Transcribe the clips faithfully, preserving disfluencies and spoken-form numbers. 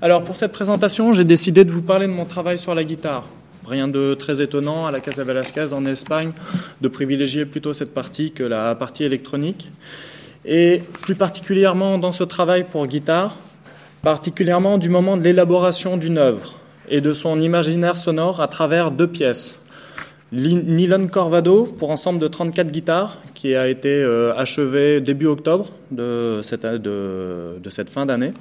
Alors pour cette présentation, j'ai décidé de vous parler de mon travail sur la guitare. Rien de très étonnant à la Casa Velasquez en Espagne de privilégier plutôt cette partie que la partie électronique. Et plus particulièrement dans ce travail pour guitare, particulièrement du moment de l'élaboration d'une œuvre et de son imaginaire sonore à travers deux pièces. Nylon Corvado pour ensemble de trente-quatre guitares qui a été euh, achevé début octobre de cette, de, de cette fin d'année.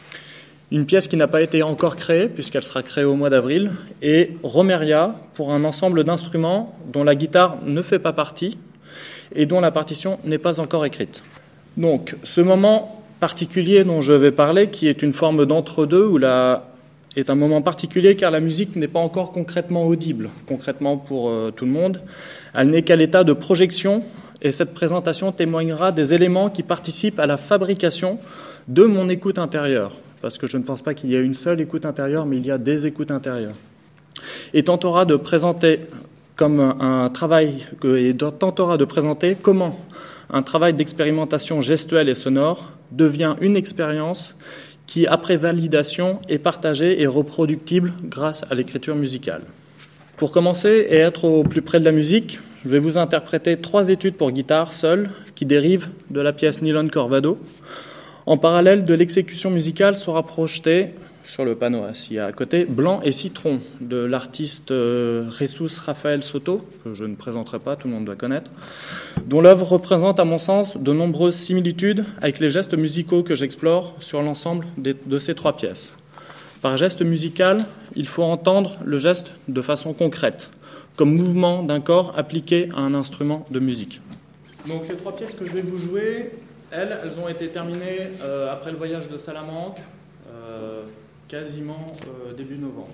Une pièce qui n'a pas été encore créée puisqu'elle sera créée au mois d'avril. Et Romeria pour un ensemble d'instruments dont la guitare ne fait pas partie et dont la partition n'est pas encore écrite. Donc ce moment particulier dont je vais parler, qui est une forme d'entre-deux où la est un moment particulier car la musique n'est pas encore concrètement audible, concrètement pour euh, tout le monde. Elle n'est qu'à l'état de projection et cette présentation témoignera des éléments qui participent à la fabrication de mon écoute intérieure. Parce que je ne pense pas qu'il y ait une seule écoute intérieure, mais il y a des écoutes intérieures. Et tentera de présenter comme un travail, et tentera de présenter comment un travail d'expérimentation gestuelle et sonore devient une expérience qui, après validation, est partagée et reproductible grâce à l'écriture musicale. Pour commencer et être au plus près de la musique, je vais vous interpréter trois études pour guitare seule qui dérivent de la pièce Nylon Corvado. En parallèle de l'exécution musicale sera projeté sur le panneau assis à côté Blanc et Citron de l'artiste euh, Jesus Rafael Soto, que je ne présenterai pas, tout le monde doit connaître, dont l'œuvre représente à mon sens de nombreuses similitudes avec les gestes musicaux que j'explore sur l'ensemble des, de ces trois pièces. Par geste musical, il faut entendre le geste de façon concrète, comme mouvement d'un corps appliqué à un instrument de musique. Donc les trois pièces que je vais vous jouer, elles, elles ont été terminées euh, après le voyage de Salamanque, euh, quasiment euh, début novembre.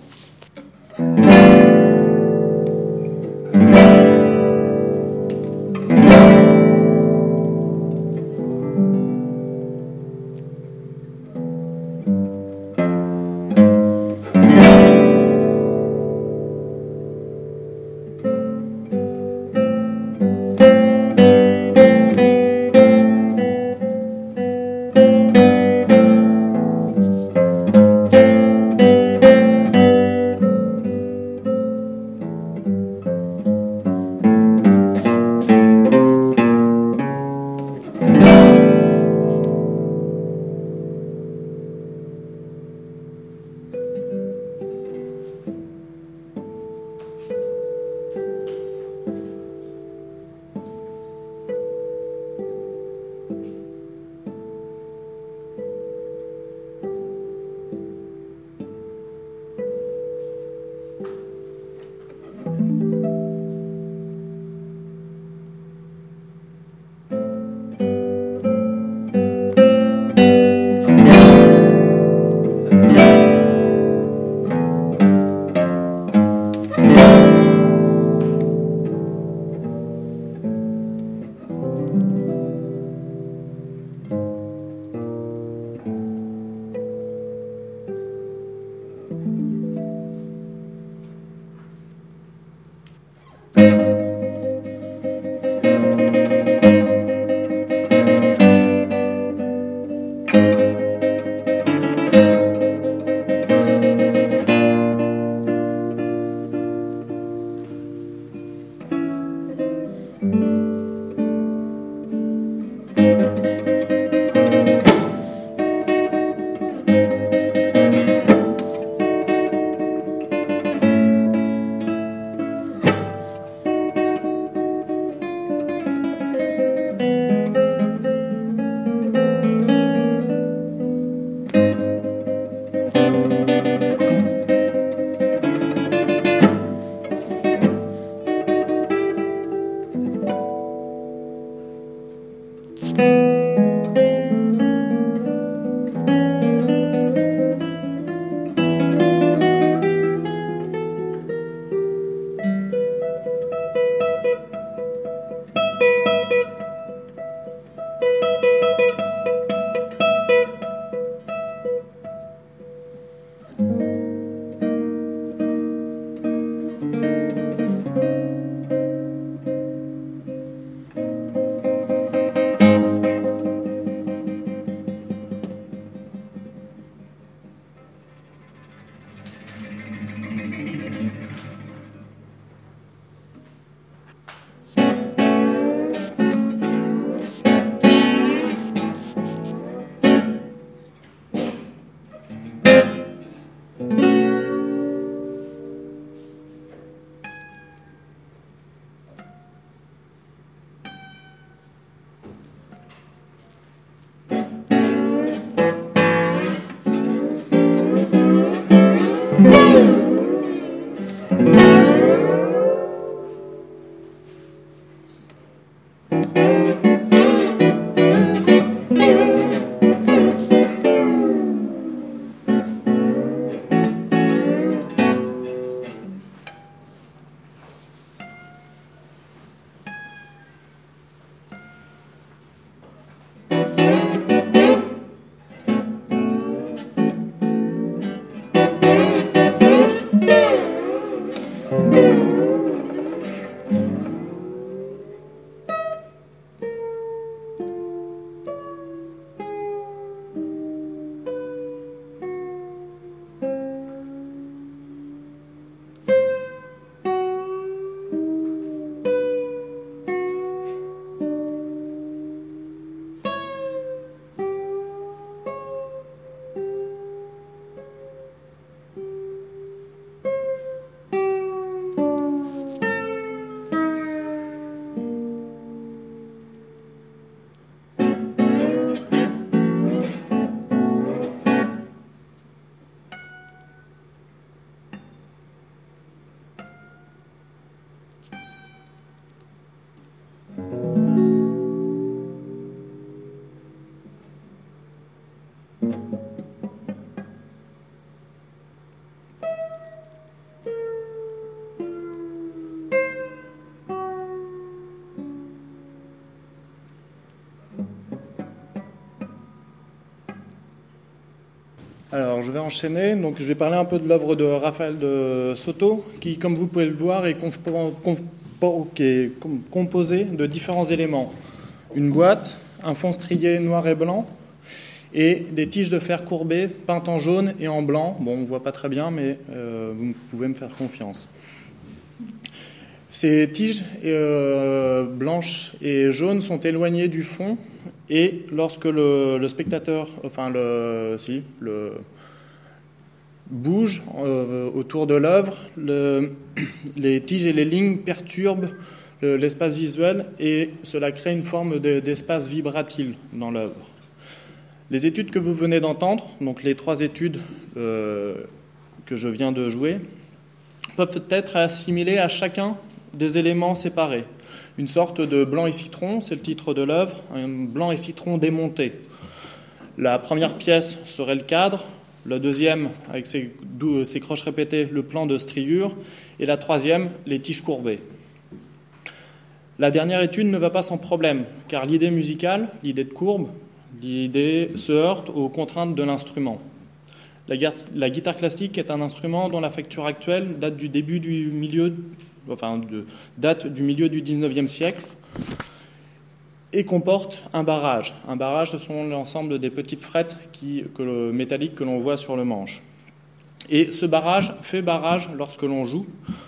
Alors, je vais enchaîner. Donc, je vais parler un peu de l'œuvre de Raphaël de Soto, qui, comme vous pouvez le voir, est, comp- comp- qui est com- composée de différents éléments. Une boîte, un fond strié noir et blanc, et des tiges de fer courbées peintes en jaune et en blanc. Bon, on ne voit pas très bien, mais euh, vous pouvez me faire confiance. Ces tiges euh, blanches et jaunes sont éloignées du fond, et lorsque le, le spectateur, enfin le, si, le bouge euh, autour de l'œuvre, le, les tiges et les lignes perturbent le, l'espace visuel, et cela crée une forme de, d'espace vibratile dans l'œuvre. Les études que vous venez d'entendre, donc les trois études euh, que je viens de jouer, peuvent être assimilées à chacun des éléments séparés. Une sorte de blanc et citron, c'est le titre de l'œuvre, un blanc et citron démonté. La première pièce serait le cadre, la deuxième, avec ses, ses croches répétées, le plan de striure, et la troisième, les tiges courbées. La dernière étude ne va pas sans problème, car l'idée musicale, l'idée de courbe, l'idée se heurte aux contraintes de l'instrument. La, la guitare classique est un instrument dont la facture actuelle date du début du milieu, enfin, de, date du milieu du dix-neuvième siècle, et comporte un barrage. Un barrage, ce sont l'ensemble des petites frettes qui, que le, métalliques que l'on voit sur le manche. Et ce barrage fait barrage lorsque l'on joue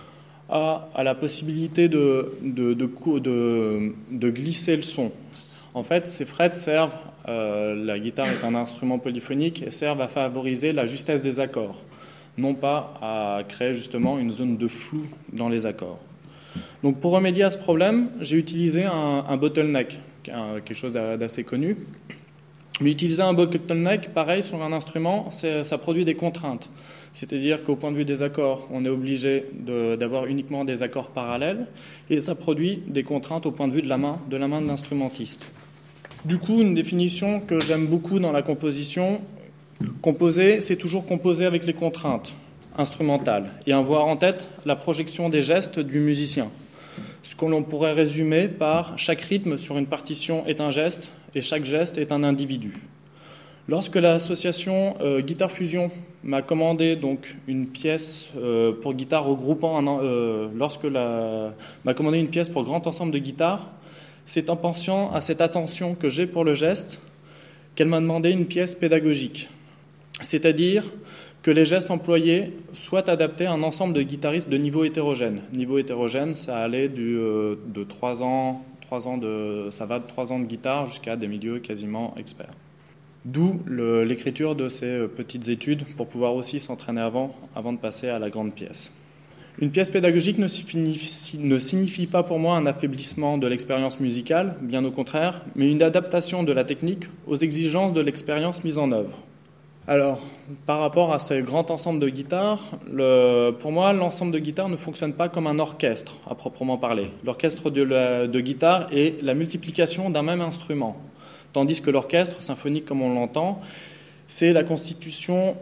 à, à la possibilité de, de, de, de, de glisser le son. En fait, ces frettes servent, euh, la guitare est un instrument polyphonique, et servent à favoriser la justesse des accords, non pas à créer justement une zone de flou dans les accords. Donc pour remédier à ce problème, j'ai utilisé un, un bottleneck, quelque chose d'assez connu. Mais utiliser un bottleneck, pareil, sur un instrument, ça produit des contraintes. C'est-à-dire qu'au point de vue des accords, on est obligé de, d'avoir uniquement des accords parallèles, et ça produit des contraintes au point de vue de la main, de la main de l'instrumentiste. Du coup, une définition que j'aime beaucoup dans la composition, composer, c'est toujours composer avec les contraintes instrumentales et avoir en tête la projection des gestes du musicien. Ce que l'on pourrait résumer par chaque rythme sur une partition est un geste et chaque geste est un individu. Lorsque l'association euh, Guitare Fusion m'a commandé donc une pièce euh, pour guitare regroupant un, euh, lorsque la, m'a commandé une pièce pour grand ensemble de guitares, c'est en pensant à cette attention que j'ai pour le geste qu'elle m'a demandé une pièce pédagogique, c'est-à-dire que les gestes employés soient adaptés à un ensemble de guitaristes de niveau hétérogène. Niveau hétérogène, ça allait du, euh, de trois ans, trois ans de, ça va de trois ans de guitare jusqu'à des milieux quasiment experts. D'où le, l'écriture de ces petites études pour pouvoir aussi s'entraîner avant, avant de passer à la grande pièce. Une pièce pédagogique ne signifie, ne signifie pas pour moi un affaiblissement de l'expérience musicale, bien au contraire, mais une adaptation de la technique aux exigences de l'expérience mise en œuvre. Alors, par rapport à ce grand ensemble de guitares, le, pour moi, l'ensemble de guitares ne fonctionne pas comme un orchestre, à proprement parler. L'orchestre de, la, de guitare est la multiplication d'un même instrument, tandis que l'orchestre symphonique, comme on l'entend, c'est la constitution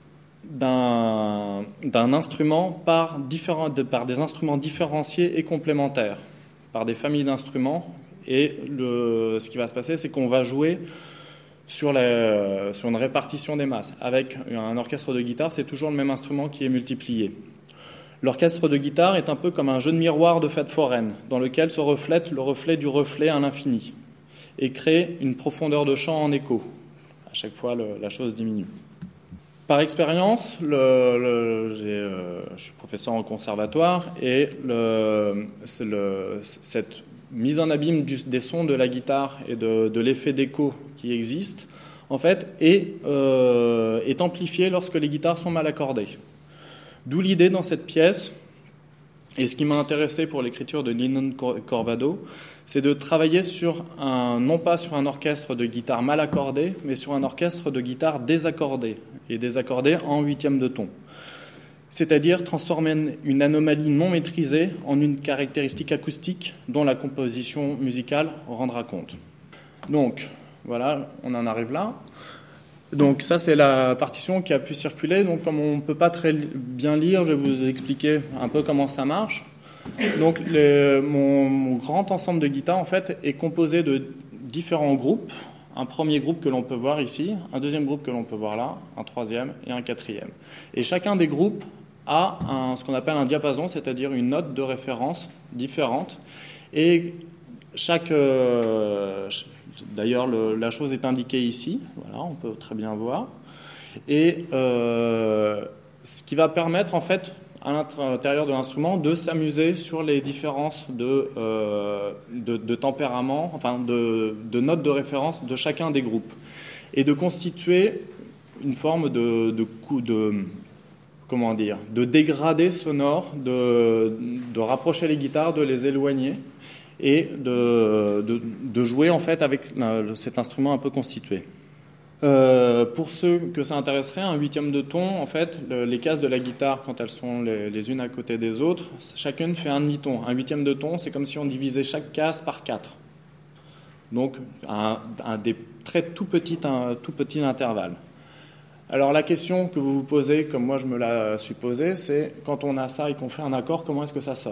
d'un, d'un instrument par, différents, de, par des instruments différenciés et complémentaires, par des familles d'instruments. Et le, ce qui va se passer, c'est qu'on va jouer sur, la, sur une répartition des masses. Avec un orchestre de guitare, c'est toujours le même instrument qui est multiplié. L'orchestre de guitare est un peu comme un jeu de miroir de fête foraine, dans lequel se reflète le reflet du reflet à l'infini, et crée une profondeur de chant en écho. À chaque fois, le, la chose diminue. Par expérience, le, le, j'ai, euh, je suis professeur en conservatoire, et le, c'est le, cette mise en abîme du, des sons de la guitare et de, de l'effet d'écho qui existe, en fait, est, euh, est amplifiée lorsque les guitares sont mal accordées. D'où l'idée dans cette pièce, et ce qui m'a intéressé pour l'écriture de Nino Corvado, c'est de travailler sur un, non pas sur un orchestre de guitare mal accordé, mais sur un orchestre de guitare désaccordé, et désaccordé en huitième de ton. C'est-à-dire transformer une anomalie non maîtrisée en une caractéristique acoustique dont la composition musicale rendra compte. Donc, voilà, on en arrive là. Donc ça, c'est la partition qui a pu circuler. Donc comme on ne peut pas très bien lire, je vais vous expliquer un peu comment ça marche. Donc les, mon, mon grand ensemble de guitares, en fait, est composé de différents groupes, un premier groupe que l'on peut voir ici, un deuxième groupe que l'on peut voir là, un troisième et un quatrième. Et chacun des groupes a un, ce qu'on appelle un diapason, c'est-à-dire une note de référence différente. Et chaque, euh, d'ailleurs, le, la chose est indiquée ici. Voilà, on peut très bien voir. Et euh, ce qui va permettre, en fait, à l'intérieur de l'instrument, de s'amuser sur les différences de, euh, de, de tempérament, enfin de, de notes de référence de chacun des groupes, et de constituer une forme de, de, de comment dire, de dégradé sonore, de, de rapprocher les guitares, de les éloigner, et de, de, de jouer en fait avec cet instrument un peu constitué. Euh, pour ceux que ça intéresserait, un huitième de ton, en fait, le, les cases de la guitare, quand elles sont les, les unes à côté des autres, chacune fait un demi-ton. Un huitième de ton, c'est comme si on divisait chaque case par quatre. Donc, un, un des très tout petits, un tout petit intervalle. Alors, la question que vous vous posez, comme moi je me la suis posée, c'est quand on a ça et qu'on fait un accord, comment est-ce que ça sonne ?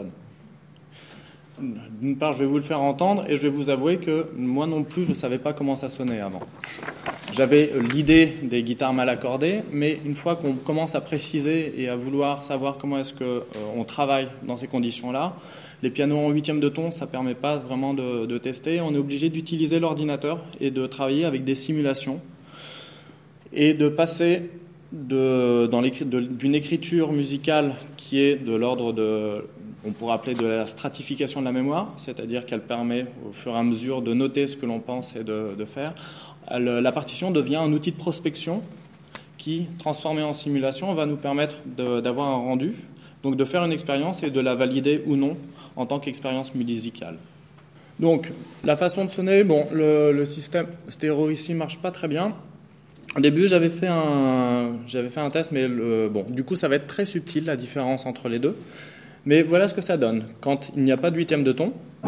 D'une part, je vais vous le faire entendre et je vais vous avouer que moi non plus, je ne savais pas comment ça sonnait avant. J'avais l'idée des guitares mal accordées, mais une fois qu'on commence à préciser et à vouloir savoir comment est-ce qu'on euh, travaille dans ces conditions-là, les pianos en huitième de ton, ça ne permet pas vraiment de, de tester. On est obligé d'utiliser l'ordinateur et de travailler avec des simulations et de passer de, dans de, d'une écriture musicale qui est de l'ordre de... on pourrait appeler de la stratification de la mémoire, c'est-à-dire qu'elle permet au fur et à mesure de noter ce que l'on pense et de, de faire. Elle, la partition devient un outil de prospection qui, transformé en simulation, va nous permettre de, d'avoir un rendu, donc de faire une expérience et de la valider ou non en tant qu'expérience musicale. Donc, la façon de sonner, bon, le, le système stéréo ici ne marche pas très bien. Au début, j'avais fait un, j'avais fait un test, mais le, bon, du coup, ça va être très subtil, la différence entre les deux. Mais voilà ce que ça donne. Quand il n'y a pas de huitième de ton,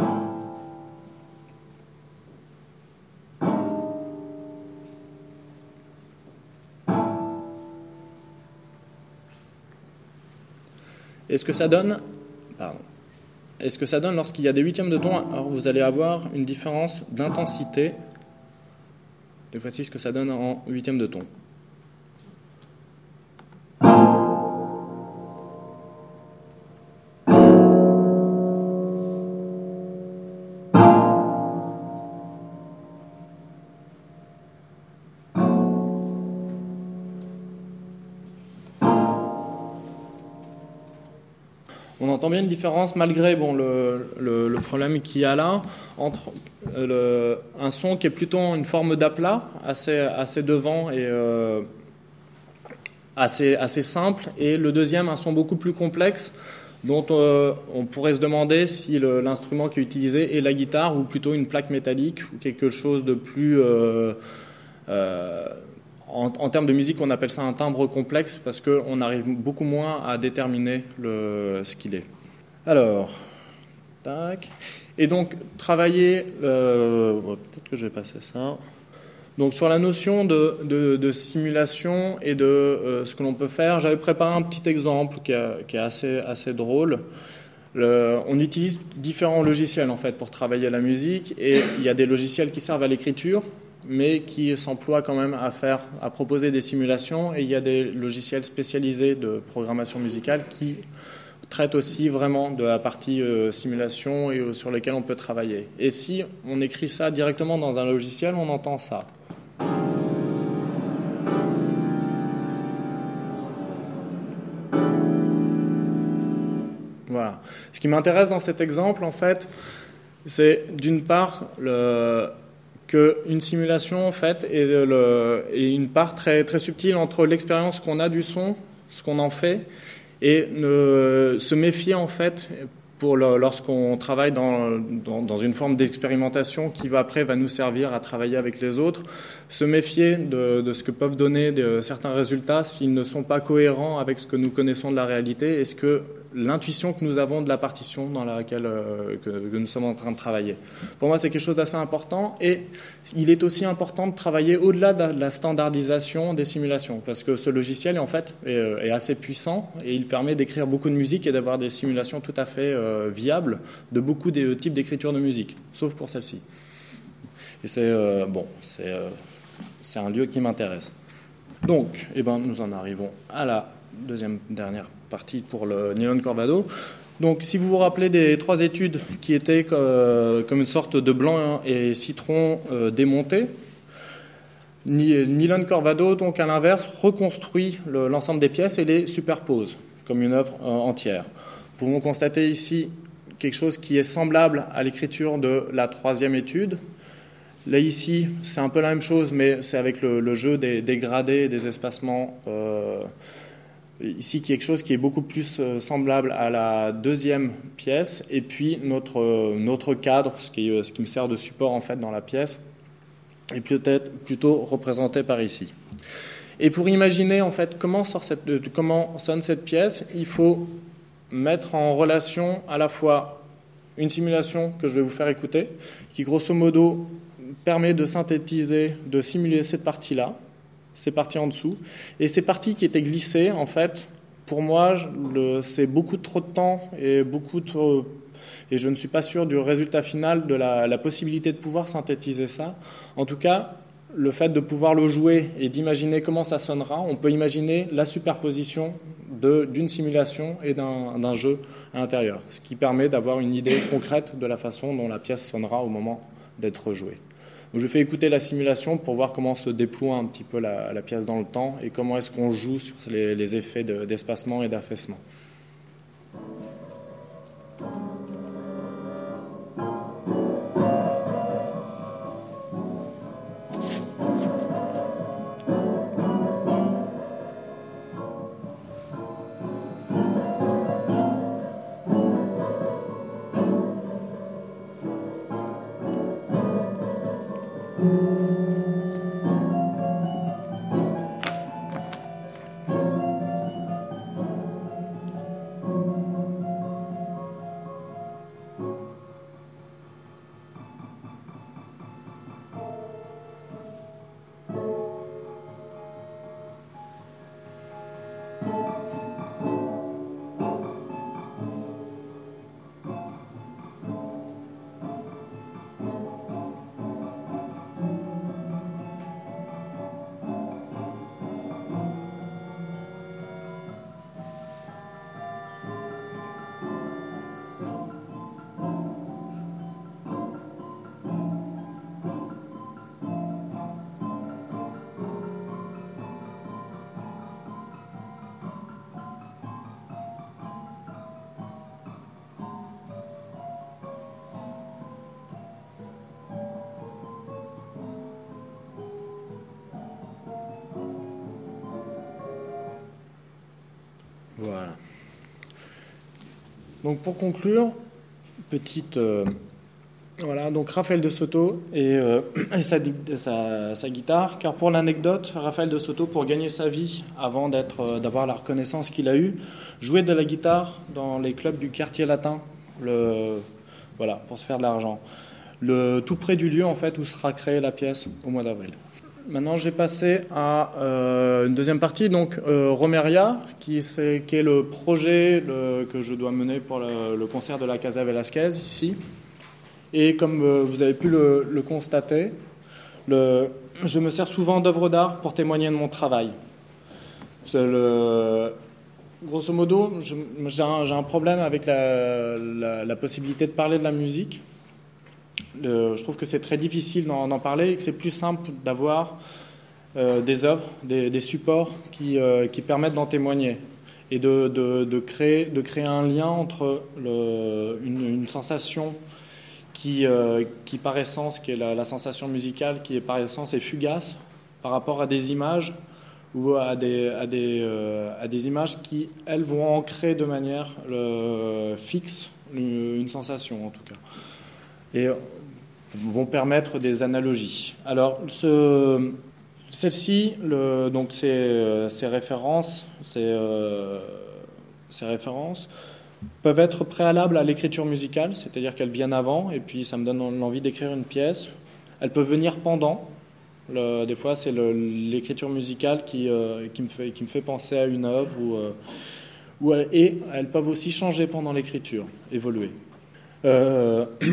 et ce que ça donne, pardon, et ce que ça donne lorsqu'il y a des huitièmes de ton, alors vous allez avoir une différence d'intensité. Et voici ce que ça donne en huitième de ton. On entend bien une différence malgré bon, le, le, le problème qu'il y a là entre le, un son qui est plutôt une forme d'aplat assez, assez devant et euh, assez, assez simple, et le deuxième un son beaucoup plus complexe dont euh, on pourrait se demander si le, l'instrument qui est utilisé est la guitare ou plutôt une plaque métallique ou quelque chose de plus... Euh, euh, En, en termes de musique, on appelle ça un timbre complexe parce qu'on arrive beaucoup moins à déterminer le, ce qu'il est. Alors, tac. Et donc, travailler... Euh, peut-être que je vais passer ça. Donc, sur la notion de, de, de simulation et de euh, ce que l'on peut faire, j'avais préparé un petit exemple qui est, qui est assez, assez drôle. Le, on utilise différents logiciels, en fait, pour travailler la musique. Et il y a des logiciels qui servent à l'écriture, mais qui s'emploient quand même à faire, à proposer des simulations. Et il y a des logiciels spécialisés de programmation musicale qui traitent aussi vraiment de la partie euh, simulation et euh, sur lesquels on peut travailler. Et si on écrit ça directement dans un logiciel, on entend ça. Voilà. Ce qui m'intéresse dans cet exemple, en fait, c'est d'une part le... qu'une simulation en fait est, le, est une part très, très subtile entre l'expérience qu'on a du son, ce qu'on en fait, et ne, se méfier en fait pour le, lorsqu'on travaille dans, dans, dans une forme d'expérimentation qui va après va nous servir à travailler avec les autres, se méfier de, de ce que peuvent donner de, certains résultats s'ils ne sont pas cohérents avec ce que nous connaissons de la réalité et ce que l'intuition que nous avons de la partition dans laquelle euh, que, que nous sommes en train de travailler. Pour moi, c'est quelque chose d'assez important, et il est aussi important de travailler au-delà de la standardisation des simulations, parce que ce logiciel en fait est, est assez puissant et il permet d'écrire beaucoup de musique et d'avoir des simulations tout à fait euh, viables de beaucoup des types d'écriture de musique, sauf pour celle-ci. Et c'est euh, bon, c'est euh, c'est un lieu qui m'intéresse. Donc, eh ben, nous en arrivons à la deuxième dernière partie pour le Nylon Corvado. Donc, si vous vous rappelez des trois études qui étaient euh, comme une sorte de blanc et citron euh, démonté, Nylon Corvado, donc à l'inverse, reconstruit le, l'ensemble des pièces et les superpose comme une œuvre euh, entière. Nous pouvons constater ici quelque chose qui est semblable à l'écriture de la troisième étude. Là, ici, c'est un peu la même chose, mais c'est avec le, le jeu des, des gradés, des espacements. Euh, ici, quelque chose qui est beaucoup plus euh, semblable à la deuxième pièce. Et puis, notre, euh, notre cadre, ce qui, ce qui me sert de support en fait dans la pièce, est peut-être plutôt représenté par ici. Et pour imaginer en fait comment, sort cette, comment sonne cette pièce, il faut mettre en relation à la fois une simulation que je vais vous faire écouter, qui grosso modo permet de synthétiser, de simuler cette partie-là, ces parties en dessous, et ces parties qui étaient glissées, en fait, pour moi, le, c'est beaucoup trop de temps et beaucoup trop, et je ne suis pas sûr du résultat final, de la, la possibilité de pouvoir synthétiser ça. En tout cas, le fait de pouvoir le jouer et d'imaginer comment ça sonnera, on peut imaginer la superposition de, d'une simulation et d'un, d'un jeu à l'intérieur, ce qui permet d'avoir une idée concrète de la façon dont la pièce sonnera au moment d'être jouée. Donc je fais écouter la simulation pour voir comment se déploie un petit peu la, la pièce dans le temps et comment est-ce qu'on joue sur les, les effets de, d'espacement et d'affaissement. Voilà. Donc pour conclure, petite euh, voilà, donc Raphaël de Soto et, euh, et sa, sa, sa guitare, car pour l'anecdote, Raphaël de Soto, pour gagner sa vie avant d'être, euh, d'avoir la reconnaissance qu'il a eue, jouait de la guitare dans les clubs du quartier latin, le, voilà, pour se faire de l'argent, le, tout près du lieu en fait où sera créée la pièce au mois d'avril. Maintenant, j'ai passé à euh, une deuxième partie, donc euh, Romeria, qui, c'est, qui est le projet le, que je dois mener pour le, le concert de la Casa Velasquez, ici. Et comme euh, vous avez pu le, le constater, le, je me sers souvent d'œuvres d'art pour témoigner de mon travail. C'est le, grosso modo, je, j'ai, un, j'ai un problème avec la, la, la possibilité de parler de la musique. Le, je trouve que c'est très difficile d'en, d'en parler et que c'est plus simple d'avoir euh, des œuvres, des, des supports qui, euh, qui permettent d'en témoigner et de, de, de, créer, de créer un lien entre le, une, une sensation qui, euh, qui par essence, qui est la, la sensation musicale, qui est par essence est fugace par rapport à des images ou à des, à des, euh, à des images qui, elles, vont ancrer de manière le, fixe une, une sensation en tout cas. Et vont permettre des analogies. Alors, ce, celle-ci, le, donc ces, ces références, ces, euh, ces références peuvent être préalables à l'écriture musicale, c'est-à-dire qu'elles viennent avant, et puis ça me donne l'envie d'écrire une pièce. Elles peuvent venir pendant. Le, des fois, c'est le, l'écriture musicale qui, euh, qui, me fait, qui me fait penser à une œuvre, ou, euh, ou, et elles peuvent aussi changer pendant l'écriture, évoluer. Euh,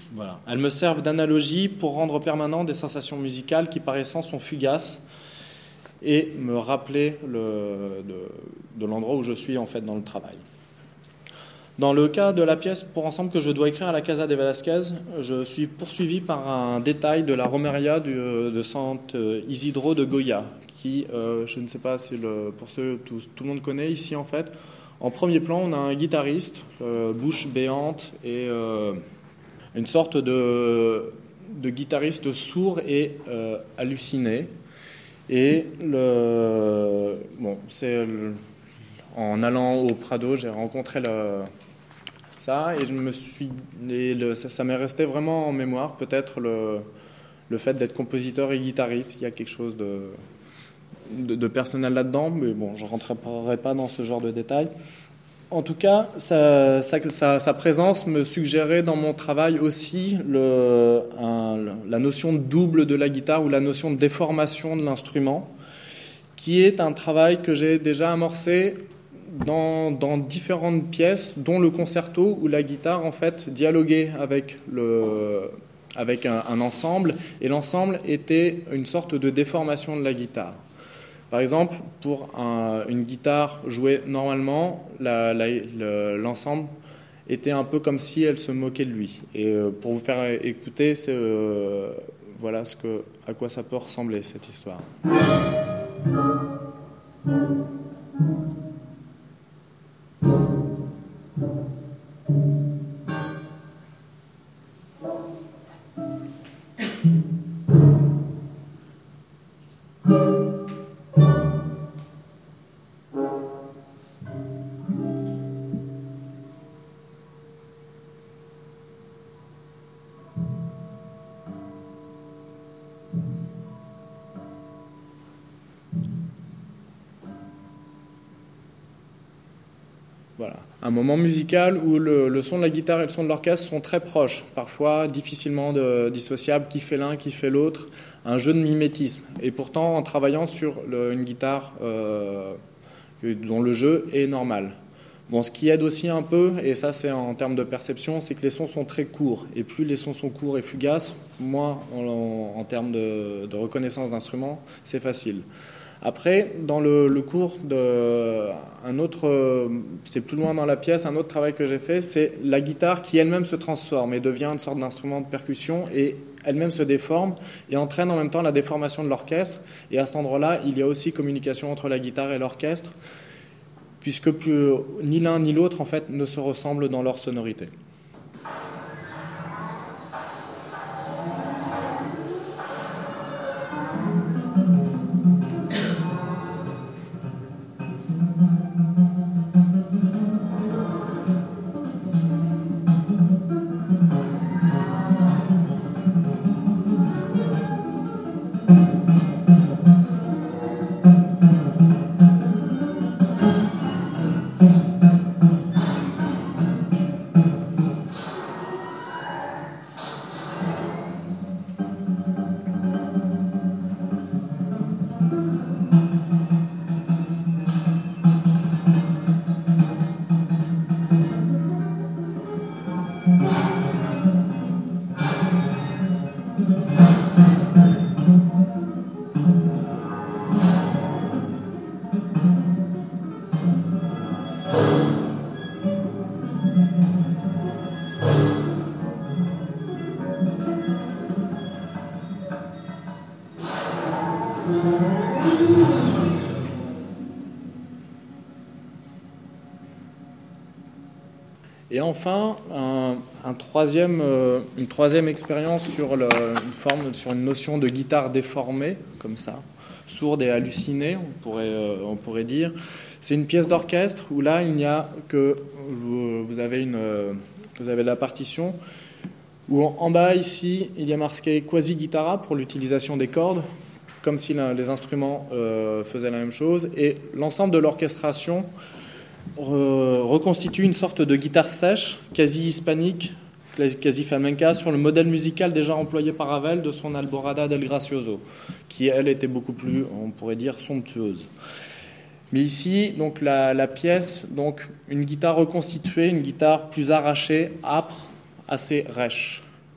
Voilà. Elles me servent d'analogie pour rendre permanent des sensations musicales qui par essence sont fugaces et me rappeler le, de, de l'endroit où je suis en fait dans le travail. Dans le cas de la pièce pour ensemble que je dois écrire à la Casa de Velázquez, je suis poursuivi par un détail de la Romeria du, de Sant Isidro de Goya, qui, euh, je ne sais pas si le, pour ceux tout, tout le monde connaît ici en fait. En premier plan, on a un guitariste, euh, bouche béante et euh, une sorte de, de guitariste sourd et euh, halluciné. Et le, bon, c'est le, en allant au Prado, j'ai rencontré le, ça et je me suis, et le, ça, ça m'est resté vraiment en mémoire. Peut-être le, le fait d'être compositeur et guitariste, il y a quelque chose de, de, de personnel là-dedans, mais bon, je ne rentrerai pas dans ce genre de détails. En tout cas, sa, sa, sa, sa présence me suggérait dans mon travail aussi le, un, la notion de double de la guitare ou la notion de déformation de l'instrument, qui est un travail que j'ai déjà amorcé dans, dans différentes pièces, dont le concerto où la guitare en fait dialoguait avec, le, avec un, un ensemble, et l'ensemble était une sorte de déformation de la guitare. Par exemple, pour un, une guitare jouée normalement, la, la, le, l'ensemble était un peu comme si elle se moquait de lui. Et euh, pour vous faire écouter, c'est, euh, voilà ce que, à quoi ça peut ressembler cette histoire. Voilà. Un moment musical où le, le son de la guitare et le son de l'orchestre sont très proches, parfois difficilement de, dissociables, qui fait l'un, qui fait l'autre, un jeu de mimétisme. Et pourtant, en travaillant sur le, une guitare euh, dont le jeu est normal. Bon, ce qui aide aussi un peu, et ça c'est en termes de perception, c'est que les sons sont très courts. Et plus les sons sont courts et fugaces, moins en, en, en termes de, de reconnaissance d'instruments, c'est facile. Après, dans le, le cours de un autre, c'est plus loin dans la pièce, un autre travail que j'ai fait, c'est la guitare qui elle-même se transforme et devient une sorte d'instrument de percussion et elle-même se déforme et entraîne en même temps la déformation de l'orchestre. Et à cet endroit-là, il y a aussi communication entre la guitare et l'orchestre, puisque plus, ni l'un ni l'autre en fait ne se ressemblent dans leur sonorité. Et enfin, un, un troisième, euh, une troisième expérience sur, le, une forme, sur une notion de guitare déformée, comme ça, sourde et hallucinée, on pourrait, euh, on pourrait dire. C'est une pièce d'orchestre où là, il n'y a que... Vous, vous, avez une, euh, vous avez la partition, où en, en bas, ici, il y a marqué quasi-guitara pour l'utilisation des cordes, comme si la, les instruments euh, faisaient la même chose. Et l'ensemble de l'orchestration reconstitue une sorte de guitare sèche, quasi hispanique, quasi flamenca, sur le modèle musical déjà employé par Ravel de son Alborada del Gracioso, qui elle était beaucoup plus, on pourrait dire, somptueuse. Mais ici, donc la, la pièce, donc une guitare reconstituée, une guitare plus arrachée, âpre, assez rêche.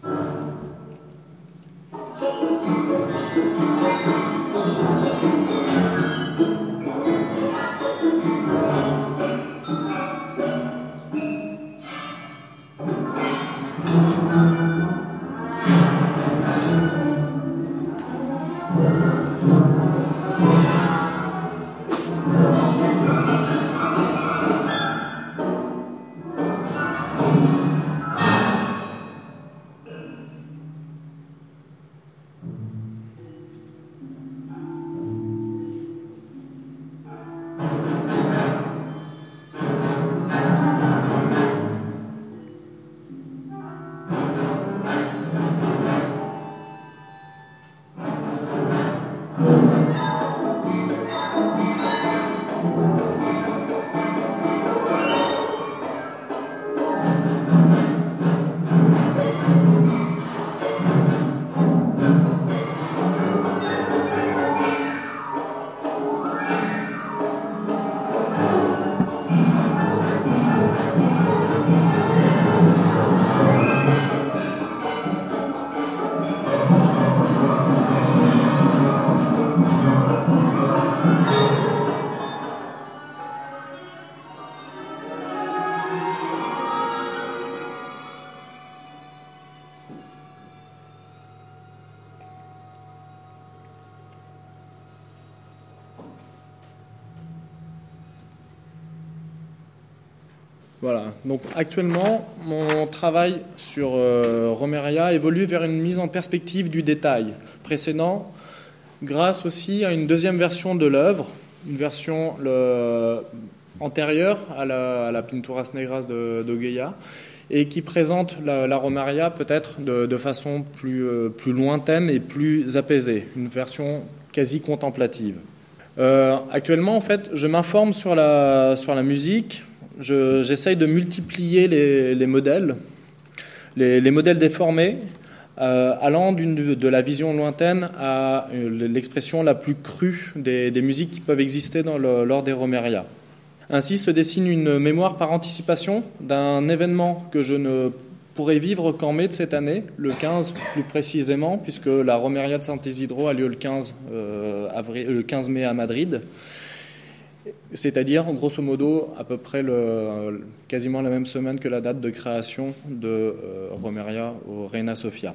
Voilà, donc actuellement, mon travail sur euh, Romeria évolue vers une mise en perspective du détail précédent, grâce aussi à une deuxième version de l'œuvre, une version le, antérieure à la, à la Pinturas Negras de, de Goya, et qui présente la, la Romeria peut-être de, de façon plus, euh, plus lointaine et plus apaisée, une version quasi contemplative. Euh, actuellement, en fait, je m'informe sur la, sur la musique. Je, j'essaye de multiplier les, les modèles, les, les modèles déformés, euh, allant d'une, de la vision lointaine à l'expression la plus crue des, des musiques qui peuvent exister dans le, lors des Romeria. Ainsi se dessine une mémoire par anticipation d'un événement que je ne pourrai vivre qu'en mai de cette année, le quinze plus précisément, puisque la Romeria de San Isidro a lieu le quinze, euh, avril, le quinze mai à Madrid. C'est-à-dire, grosso modo, à peu près le, quasiment la même semaine que la date de création de euh, Romeria au Reina Sofia.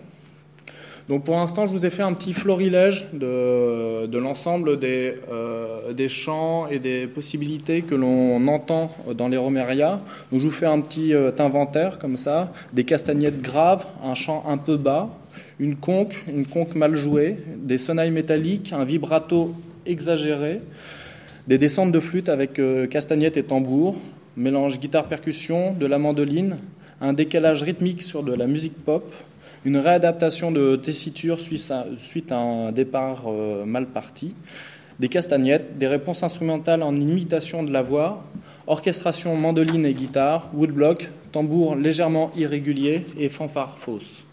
Donc pour l'instant, je vous ai fait un petit florilège de, de l'ensemble des, euh, des chants et des possibilités que l'on entend dans les Romeria. Donc je vous fais un petit euh, inventaire comme ça, des castagnettes graves, un chant un peu bas, une conque, une conque mal jouée, des sonnailles métalliques, un vibrato exagéré, des descentes de flûte avec euh, castagnettes et tambour, mélange guitare-percussion, de la mandoline, un décalage rythmique sur de la musique pop, une réadaptation de tessiture suite à un départ euh, mal parti, des castagnettes, des réponses instrumentales en imitation de la voix, orchestration mandoline et guitare, woodblock, tambour légèrement irrégulier et fanfare fausse.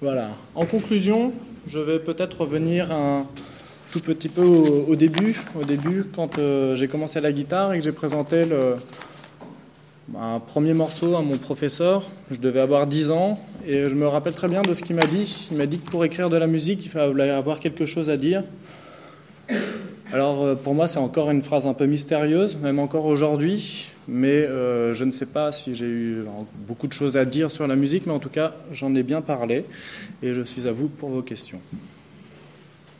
Voilà. En conclusion, je vais peut-être revenir un tout petit peu au, au début, au début, quand euh, j'ai commencé la guitare et que j'ai présenté le, un premier morceau à mon professeur. Je devais avoir dix ans et je me rappelle très bien de ce qu'il m'a dit. Il m'a dit que pour écrire de la musique, il fallait avoir quelque chose à dire. Alors pour moi, c'est encore une phrase un peu mystérieuse, même encore aujourd'hui, mais euh, je ne sais pas si j'ai eu beaucoup de choses à dire sur la musique, mais en tout cas, j'en ai bien parlé et je suis à vous pour vos questions.